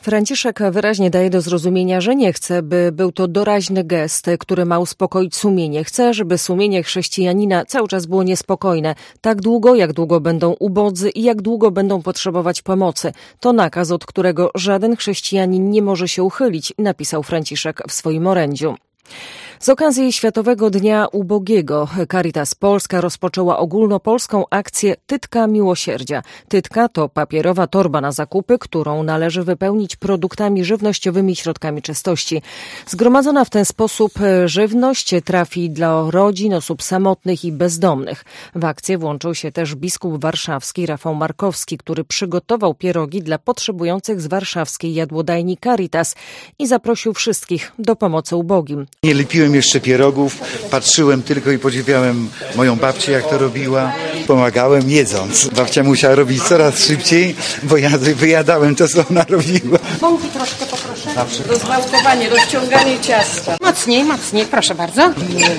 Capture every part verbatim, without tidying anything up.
Franciszek wyraźnie daje do zrozumienia, że nie chce, by był to doraźny gest, który ma uspokoić sumienie. Chce, żeby sumienie chrześcijanina cały czas było niespokojne. Tak długo, jak długo będą ubodzy i jak długo będą potrzebować pomocy. To nakaz, od którego żaden chrześcijanin nie może się uchylić, napisał Franciszek w swoim orędziu. Z okazji Światowego Dnia Ubogiego Caritas Polska rozpoczęła ogólnopolską akcję Tytka Miłosierdzia. Tytka to papierowa torba na zakupy, którą należy wypełnić produktami żywnościowymi, środkami czystości. Zgromadzona w ten sposób żywność trafi dla rodzin, osób samotnych i bezdomnych. W akcję włączył się też biskup warszawski Rafał Markowski, który przygotował pierogi dla potrzebujących z warszawskiej jadłodajni Caritas i zaprosił wszystkich do pomocy ubogim. Nie lepiłem jeszcze pierogów, patrzyłem tylko i podziwiałem moją babcię, jak to robiła. Pomagałem jedząc. Babcia musiała robić coraz szybciej, bo ja wyjadałem to, co ona robiła. Mąki troszkę poproszę. Rozwałkowanie, rozciąganie ciasta. Mocniej, mocniej, proszę bardzo.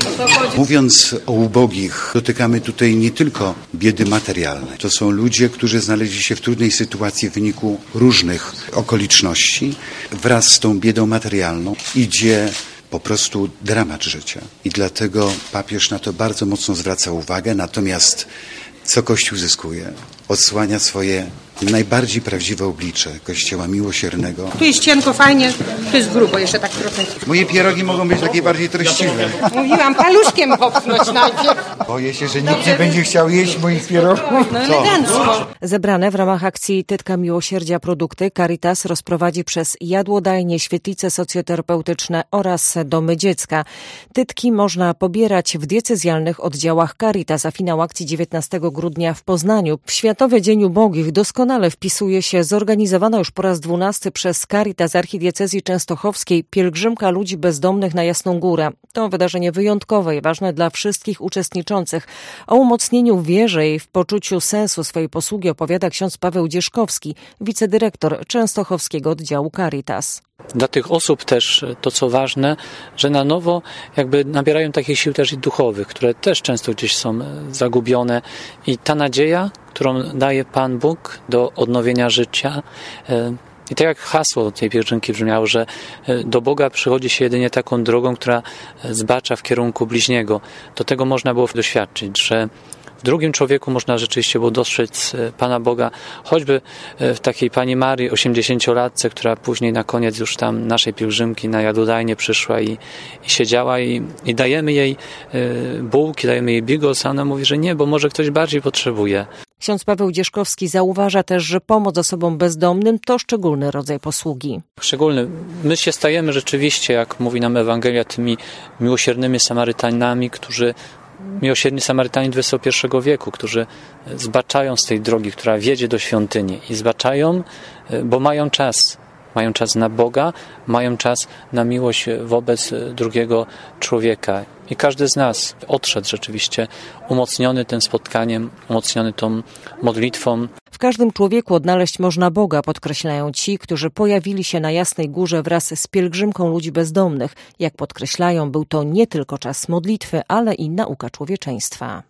Mówiąc o ubogich, dotykamy tutaj nie tylko biedy materialnej. To są ludzie, którzy znaleźli się w trudnej sytuacji w wyniku różnych okoliczności. Wraz z tą biedą materialną idzie po prostu dramat życia. I dlatego papież na to bardzo mocno zwraca uwagę, natomiast co Kościół zyskuje? Odsłania swoje najbardziej prawdziwe oblicze Kościoła miłosiernego. Tu jest cienko, fajnie, tu jest grubo, jeszcze tak trochę. Moje pierogi mogą być takie bardziej treściwe. Mówiłam paluszkiem popchnąć najpierw. Boję się, że nikt nie będzie chciał jeść moich pierogów. No elegancko. Zebrane w ramach akcji Tytka Miłosierdzia produkty Caritas rozprowadzi przez jadłodajnie, świetlice socjoterapeutyczne oraz domy dziecka. Tytki można pobierać w diecezjalnych oddziałach Caritas, a finał akcji dziewiętnastego grudnia w Poznaniu. W Światowy Dzień Ubogich doskonale wpisuje się zorganizowana już po raz dwunasty przez Caritas Archidiecezji Częstochowskiej pielgrzymka ludzi bezdomnych na Jasną Górę. To wydarzenie wyjątkowe i ważne dla wszystkich uczestniczących. O umocnieniu w wierze i w poczuciu sensu swojej posługi opowiada ksiądz Paweł Dzieszkowski, wicedyrektor Częstochowskiego Oddziału Caritas. Dla tych osób też to, co ważne, że na nowo jakby nabierają takich sił też i duchowych, które też często gdzieś są zagubione i ta nadzieja, którą daje Pan Bóg do odnowienia życia. I tak jak hasło tej pielgrzymki brzmiało, że do Boga przychodzi się jedynie taką drogą, która zbacza w kierunku bliźniego. Do tego można było doświadczyć, że w drugim człowieku można rzeczywiście było dostrzec Pana Boga, choćby w takiej Pani Marii, osiemdziesięciolatce, która później na koniec już tam naszej pielgrzymki na jadłodajnię przyszła i, i siedziała i, i dajemy jej bułki, dajemy jej bigos, a ona mówi, że nie, bo może ktoś bardziej potrzebuje. Ksiądz Paweł Dzieszkowski zauważa też, że pomoc osobom bezdomnym to szczególny rodzaj posługi. Szczególny. My się stajemy rzeczywiście, jak mówi nam Ewangelia, tymi miłosiernymi Samarytanami, którzy miłosierni Samarytanie dwudziestego pierwszego wieku, którzy zbaczają z tej drogi, która wiedzie do świątyni i zbaczają, bo mają czas. Mają czas na Boga, mają czas na miłość wobec drugiego człowieka. I każdy z nas odszedł rzeczywiście umocniony tym spotkaniem, umocniony tą modlitwą. W każdym człowieku odnaleźć można Boga, podkreślają ci, którzy pojawili się na Jasnej Górze wraz z pielgrzymką ludzi bezdomnych. Jak podkreślają, był to nie tylko czas modlitwy, ale i nauka człowieczeństwa.